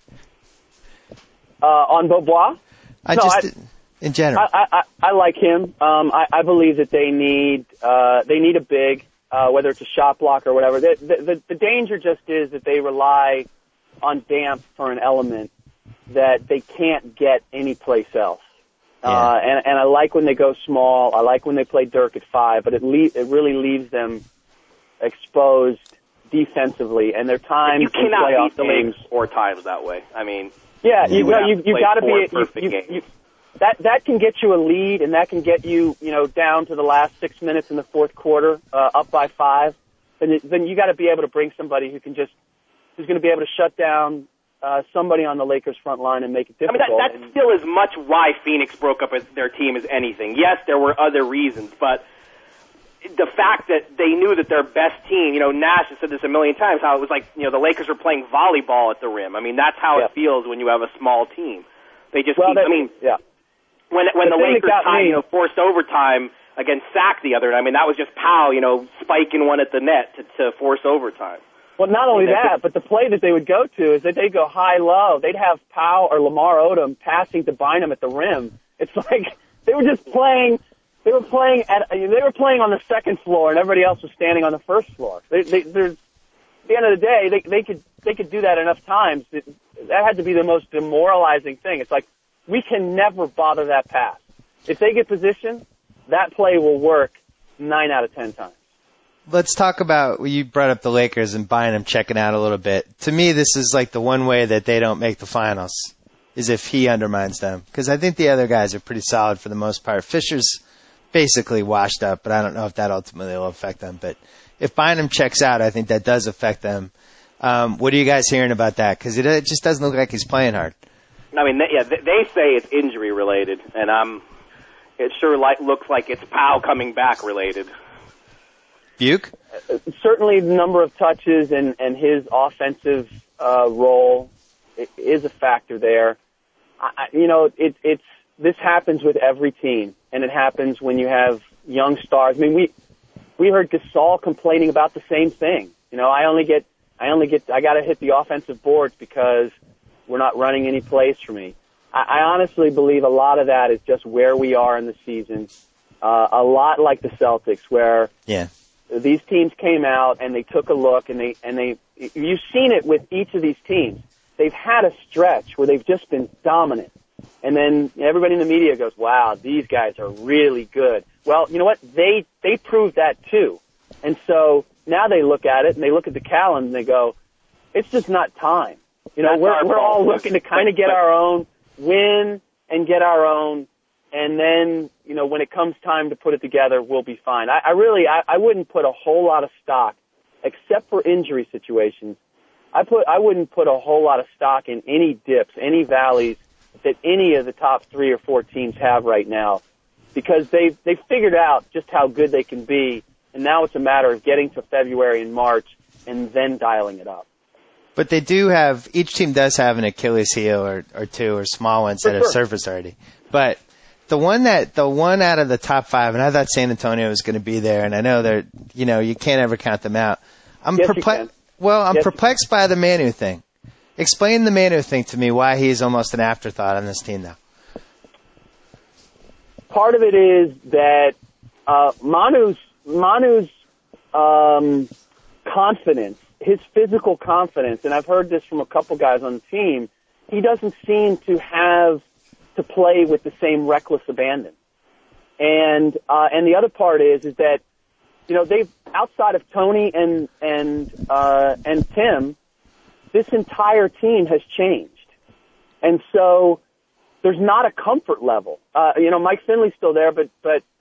On Beaubois? In general. I like him. I believe that they need a big, whether it's a shot block or whatever. The danger just is that they rely on Damp for an element that they can't get anyplace else. Yeah. And I like when they go small. I like when they play Dirk at 5, but it really leaves them exposed defensively, and their time you in playoff games 4 times that way. I mean, yeah, you got to be That can get you a lead, and that can get you, you know, down to the last 6 minutes in the fourth quarter, up by 5. And then you got to be able to bring somebody who's going to be able to shut down somebody on the Lakers front line and make it difficult. I mean, that's still as much why Phoenix broke up their team as anything. Yes, there were other reasons, but the fact that they knew that their best team, you know, Nash has said this a million times, how it was like, you know, the Lakers were playing volleyball at the rim. I mean, that's how it feels when you have a small team. They just When the Lakers tied, you know, forced overtime against Sac the other night, I mean, that was just Powell, you know, spiking one at the net to force overtime. Well, not only that, but the play that they would go to is that they'd go high-low. They'd have Powell or Lamar Odom passing to Bynum at the rim. It's like they were just playing. They were playing on the second floor, and everybody else was standing on the first floor. At the end of the day, they could do that enough times. That had to be the most demoralizing thing. It's like, we can never bother that pass. If they get position, that play will work 9 out of 10 times. let's talk about, you brought up the Lakers and Bynum checking out a little bit. To me, this is like the one way that they don't make the finals, is if he undermines them. Because I think the other guys are pretty solid for the most part. Fisher's basically washed up, but I don't know if that ultimately will affect them. But if Bynum checks out, I think that does affect them. What are you guys hearing about that? Because it just doesn't look like he's playing hard. I mean, they say it's injury related, and it sure looks like it's Powell coming back related. Buke? Certainly the number of touches and his offensive role is a factor there. This happens with every team, and it happens when you have young stars. I mean, we heard Gasol complaining about the same thing. I got to hit the offensive boards because we're not running any plays for me. I honestly believe a lot of that is just where we are in the season. A lot like the Celtics, where these teams came out and they took a look and they you've seen it with each of these teams. They've had a stretch where they've just been dominant. And then everybody in the media goes, wow, these guys are really good. Well, you know what? They proved that too. And so now they look at it and they look at the calendar and they go, it's just not time. We're all looking to kind of get our own, win and get our own, and then, when it comes time to put it together, we'll be fine. I wouldn't put a whole lot of stock, except for injury situations. I wouldn't put a whole lot of stock in any dips, any valleys that any of the top 3 or 4 teams have right now, because they've figured out just how good they can be, and now it's a matter of getting to February and March and then dialing it up. But they do have, each team does have an Achilles heel or two or small ones that have surfaced already. But the one out of the top 5, and I thought San Antonio was going to be there, and I know they're, you can't ever count them out. I'm perplexed by the Manu thing. Explain the Manu thing to me, why he's almost an afterthought on this team now. Part of it is that Manu's confidence, his physical confidence, and I've heard this from a couple guys on the team, he doesn't seem to have to play with the same reckless abandon. And the other part is that, they've, outside of Tony and Tim, this entire team has changed. And so there's not a comfort level. Mike Finley's still there, but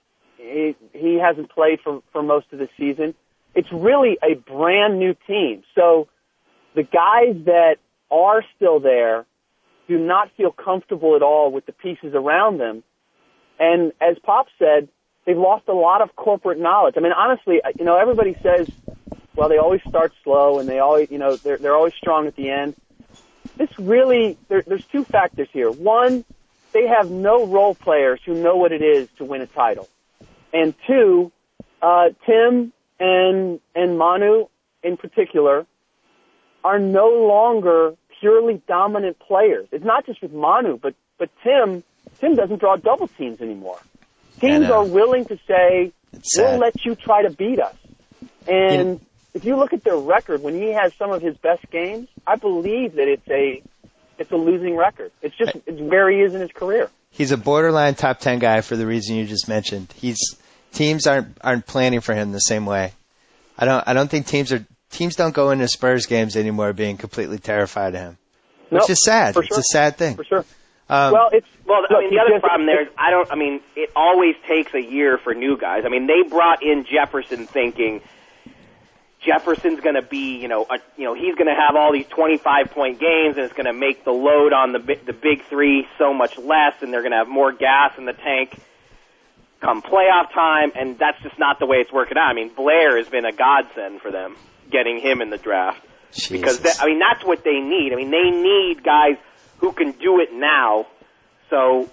he hasn't played for most of the season. It's really a brand new team. So the guys that are still there do not feel comfortable at all with the pieces around them. And as Pop said, they've lost a lot of corporate knowledge. I mean, honestly, everybody says, well, they always start slow and they always, they're always strong at the end. This really, there's 2 factors here. One, they have no role players who know what it is to win a title. And 2, Tim and Manu in particular are no longer purely dominant players. It's not just with Manu, but Tim doesn't draw double teams anymore. Teams are willing to say, we'll let you try to beat us. And if you look at their record, when he has some of his best games, I believe that it's a losing record. It's where he is in his career. He's a borderline top 10 guy for the reason you just mentioned. Teams aren't planning for him the same way. I don't think teams don't go into Spurs games anymore being completely terrified of him. Which is sad. It's a sad thing. For sure. The other problem there is it always takes a year for new guys. I mean, they brought in Jefferson thinking Jefferson's going to be, he's going to have all these 25-point games, and it's going to make the load on the big 3 so much less, and they're going to have more gas in the tank come playoff time, and that's just not the way it's working out. I mean, Blair has been a godsend for them, getting him in the draft. Jesus. Because, that's what they need. I mean, they need guys who can do it now, so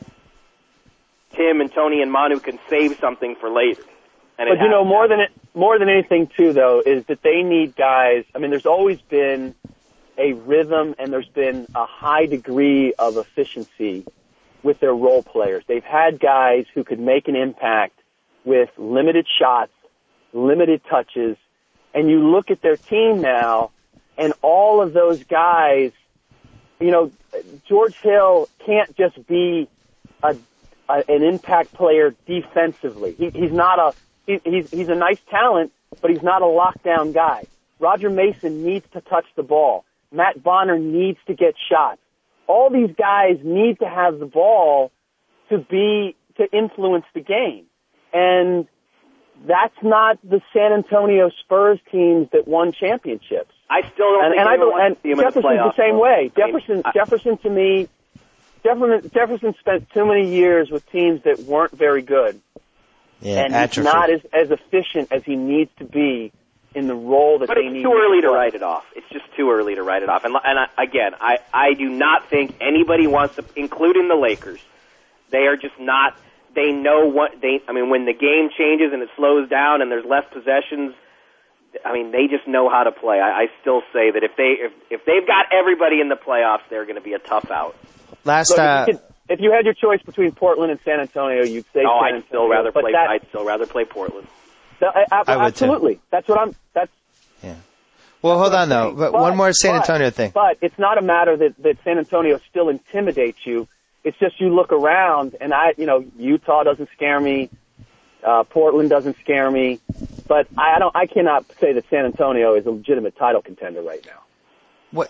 Tim and Tony and Manu can save something for later. And more than anything, too, though, is that they need guys. I mean, there's always been a rhythm and there's been a high degree of efficiency with their role players. They've had guys who could make an impact with limited shots, limited touches, and you look at their team now, and all of those guys, George Hill can't just be an impact player defensively. He's not he's a nice talent, but he's not a lockdown guy. Roger Mason needs to touch the ball. Matt Bonner needs to get shots. All these guys need to have the ball to influence the game. And that's not the San Antonio Spurs teams that won championships. I still don't think anyone wants to see him in the Jefferson's playoffs. the same way. I mean, Jefferson to me, Jefferson spent too many years with teams that weren't very good. Yeah, and he's not as efficient as he needs to be in the role that they need. But it's too early to write it off. It's just too early to write it off. And I do not think anybody wants to, including the Lakers. They are just not. They know what they. I mean, when the game changes and it slows down and there's less possessions, I mean, they just know how to play. I still say that if they've got everybody in the playoffs, they're going to be a tough out. If you had your choice between Portland and San Antonio, you'd say San Antonio. I'd still rather play Portland. Absolutely. Too. That's what I'm. That's. Yeah. Well, hold on though. But one more San Antonio thing. But it's not a matter that San Antonio still intimidates you. It's just you look around, and Utah doesn't scare me. Portland doesn't scare me. But I cannot say that San Antonio is a legitimate title contender right now. What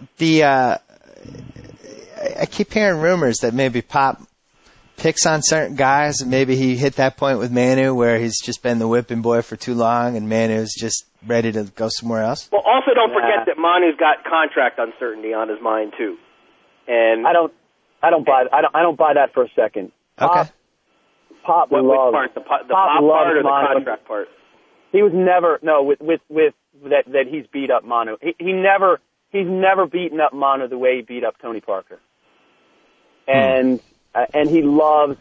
I keep hearing rumors that maybe Pop picks on certain guys, and maybe he hit that point with Manu where he's just been the whipping boy for too long, and Manu's just ready to go somewhere else. Well, also don't forget that Manu's got contract uncertainty on his mind too, and I don't buy that for a second. Okay. Pop which loves part? The pop part or the contract part? He was never with that he's beat up Manu. He's never beaten up Manu the way he beat up Tony Parker. And he loves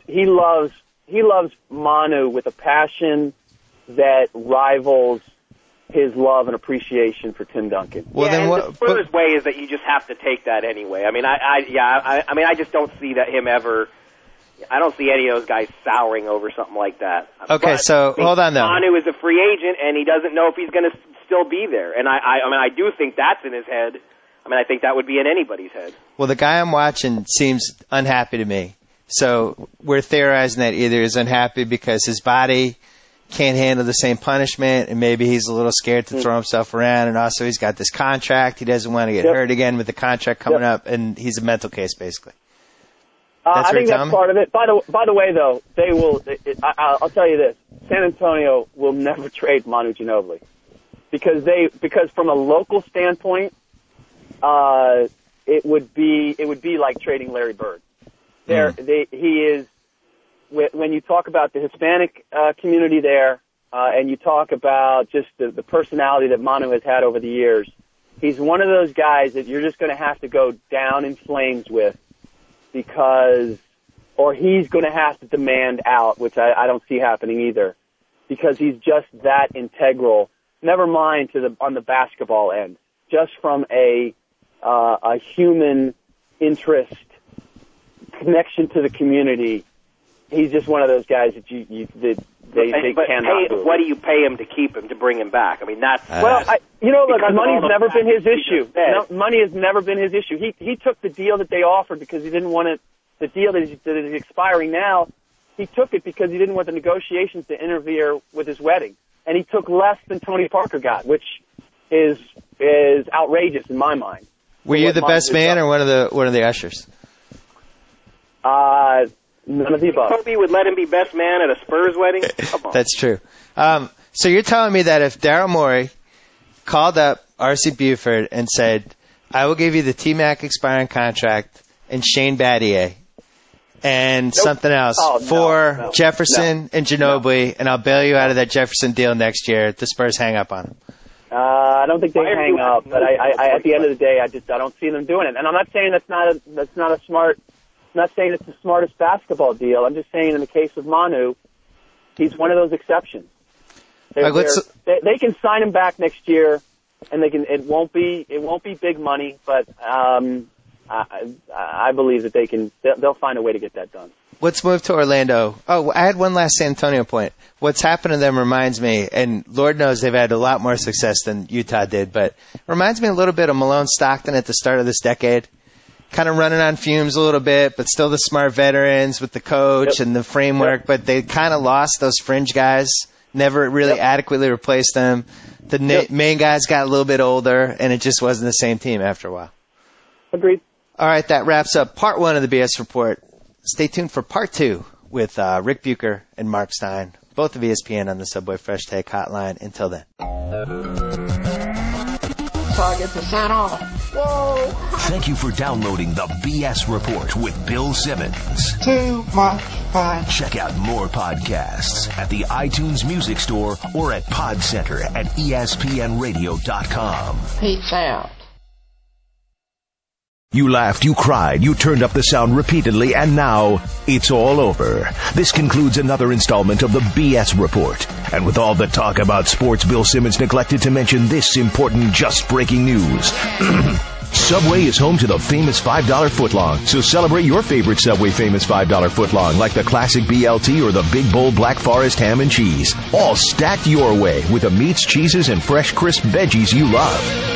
Manu with a passion that rivals his love and appreciation for Tim Duncan. Well, then the Spurs way is that you just have to take that anyway. I mean, I just don't see that him ever. I don't see any of those guys souring over something like that. Okay, hold on though. Manu is a free agent, and he doesn't know if he's going to still be there. And I do think that's in his head. I mean, I think that would be in anybody's head. Well, the guy I'm watching seems unhappy to me. So we're theorizing that either he's unhappy because his body can't handle the same punishment, and maybe he's a little scared to throw himself around, and also he's got this contract. He doesn't want to get hurt again with the contract coming up, and he's a mental case, basically. I think that's part of it. By the way, though, they will. I'll tell you this: San Antonio will never trade Manu Ginobili because from a local standpoint, it would be like trading Larry Bird. He is. When you talk about the Hispanic community there, and you talk about just the personality that Manu has had over the years, he's one of those guys that you're just going to have to go down in flames with. Or he's going to have to demand out, which I don't see happening either, because he's just that integral. Never mind on the basketball end, just from a human interest connection to community. He's just one of those guys that they cannot do. What do you pay him to keep him, to bring him back? I mean, that's money's never been his issue. Money has never been his issue. He took the deal that they offered because he didn't want it. The deal that is expiring now, he took it because he didn't want the negotiations to interfere with his wedding, and he took less than Tony Parker got, which is outrageous in my mind. Were you the best man or one of the ushers? None of the above. Kobe would let him be best man at a Spurs wedding? Come on. That's true. So you're telling me that if Daryl Morey called up R.C. Buford and said, I will give you the T-Mac expiring contract and Shane Battier and something else for Jefferson and Ginobili, and I'll bail you out of that Jefferson deal next year, the Spurs hang up on him. I don't think they hang up, but I at the end of the day, I don't see them doing it. And I'm not saying that's not a smart. I'm not saying it's the smartest basketball deal. I'm just saying in the case of Manu, he's one of those exceptions. They can sign him back next year, and they can. It won't be big money, but I believe that they'll find a way to get that done. Let's move to Orlando. Oh, I had one last San Antonio point. What's happened to them reminds me, and Lord knows they've had a lot more success than Utah did, but it reminds me a little bit of Malone Stockton at the start of this decade. Kind of running on fumes a little bit, but still the smart veterans with the coach and the framework, but they kind of lost those fringe guys never really adequately replaced them. The main guys got a little bit older, and it just wasn't the same team after a while. Agreed. All right, that wraps up part 1 of the BS Report. Stay tuned for part 2 with Rick Bucher and Mark Stein, both of ESPN on the Subway Fresh Take Hotline. Until then. So I get the sign off. Whoa! Thank you for downloading the BS Report with Bill Simmons. Too much fun. Check out more podcasts at the iTunes Music Store or at Podcenter at ESPNradio.com. Peace out. You laughed, you cried, you turned up the sound repeatedly, and now it's all over. This concludes another installment of the BS Report. And with all the talk about sports, Bill Simmons neglected to mention this important just breaking news. Subway is home to the famous $5 footlong, so celebrate your favorite Subway famous $5 footlong, like the classic BLT or the Big Bowl Black Forest ham and cheese. All stacked your way with the meats, cheeses, and fresh crisp veggies you love.